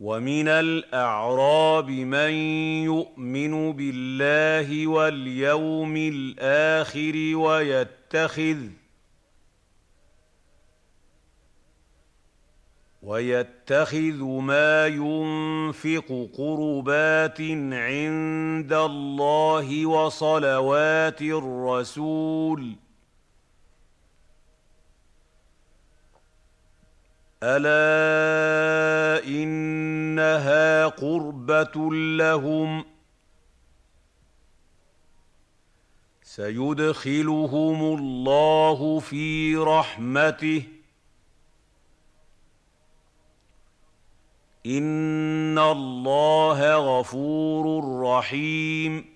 ومن الأعراب من يؤمن بالله واليوم الآخر ويتخذ ما ينفق قربات عند الله وصلوات الرسول ألا إنها قربة لهم سيدخلهم الله في رحمته إن الله غفور رحيم